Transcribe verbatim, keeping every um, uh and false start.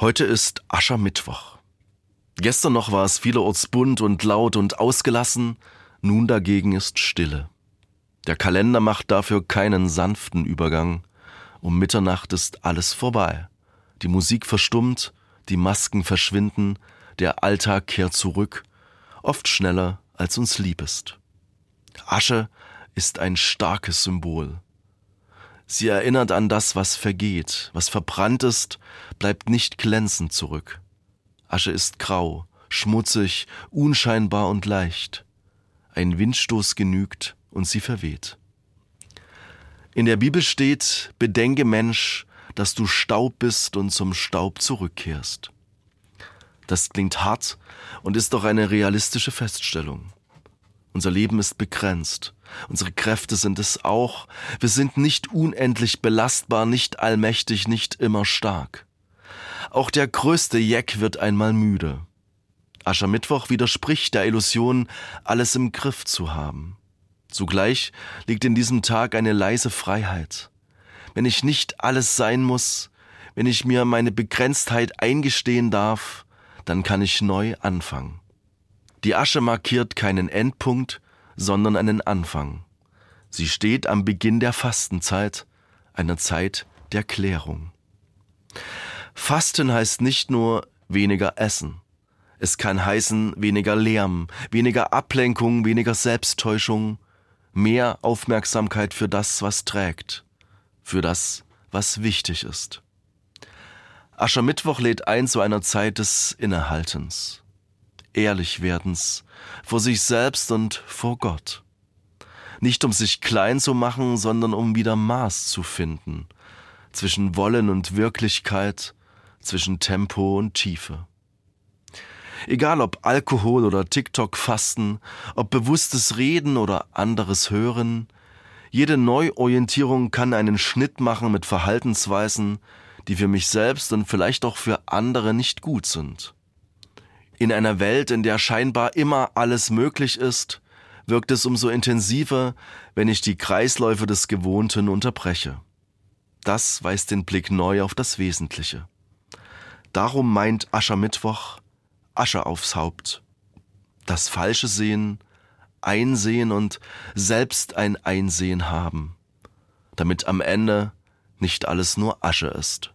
Heute ist Aschermittwoch. Gestern noch war es vielerorts bunt und laut und ausgelassen, nun dagegen ist Stille. Der Kalender macht dafür keinen sanften Übergang. Um Mitternacht ist alles vorbei. Die Musik verstummt, die Masken verschwinden, der Alltag kehrt zurück, oft schneller, als uns lieb ist. Asche ist ein starkes Symbol. Sie erinnert an das, was vergeht, was verbrannt ist, bleibt nicht glänzend zurück. Asche ist grau, schmutzig, unscheinbar und leicht. Ein Windstoß genügt und sie verweht. In der Bibel steht: Bedenke, Mensch, dass du Staub bist und zum Staub zurückkehrst. Das klingt hart und ist doch eine realistische Feststellung. Unser Leben ist begrenzt. Unsere Kräfte sind es auch. Wir sind nicht unendlich belastbar, nicht allmächtig, nicht immer stark. Auch der größte Jeck wird einmal müde. Aschermittwoch widerspricht der Illusion, alles im Griff zu haben. Zugleich liegt in diesem Tag eine leise Freiheit. Wenn ich nicht alles sein muss, wenn ich mir meine Begrenztheit eingestehen darf, dann kann ich neu anfangen. Die Asche markiert keinen Endpunkt, sondern einen Anfang. Sie steht am Beginn der Fastenzeit, einer Zeit der Klärung. Fasten heißt nicht nur weniger essen. Es kann heißen weniger Lärm, weniger Ablenkung, weniger Selbsttäuschung, mehr Aufmerksamkeit für das, was trägt, für das, was wichtig ist. Aschermittwoch lädt ein zu einer Zeit des Innehaltens, Ehrlichwerdens vor sich selbst und vor Gott. Nicht um sich klein zu machen, sondern um wieder Maß zu finden zwischen Wollen und Wirklichkeit, zwischen Tempo und Tiefe. Egal ob Alkohol oder TikTok-Fasten, ob bewusstes Reden oder anderes Hören, jede Neuorientierung kann einen Schnitt machen mit Verhaltensweisen, die für mich selbst und vielleicht auch für andere nicht gut sind. In einer Welt, in der scheinbar immer alles möglich ist, wirkt es umso intensiver, wenn ich die Kreisläufe des Gewohnten unterbreche. Das weist den Blick neu auf das Wesentliche. Darum meint Aschermittwoch Asche aufs Haupt. Das Falsche sehen, einsehen und selbst ein Einsehen haben, damit am Ende nicht alles nur Asche ist.